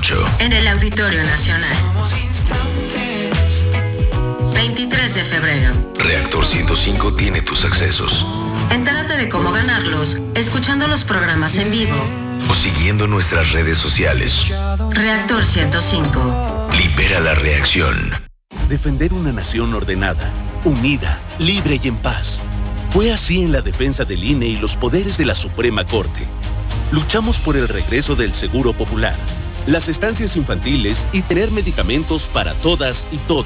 8. En el Auditorio Nacional. 23 de febrero. Reactor 105 tiene tus accesos. Entérate de cómo ganarlos escuchando los programas en vivo O siguiendo nuestras redes sociales. Reactor 105. Libera la reacción. Defender una nación ordenada, unida, libre y en paz. Fue así en la defensa del INE y los poderes de la Suprema Corte. Luchamos por el regreso del Seguro Popular, las estancias infantiles y tener medicamentos para todas y todos.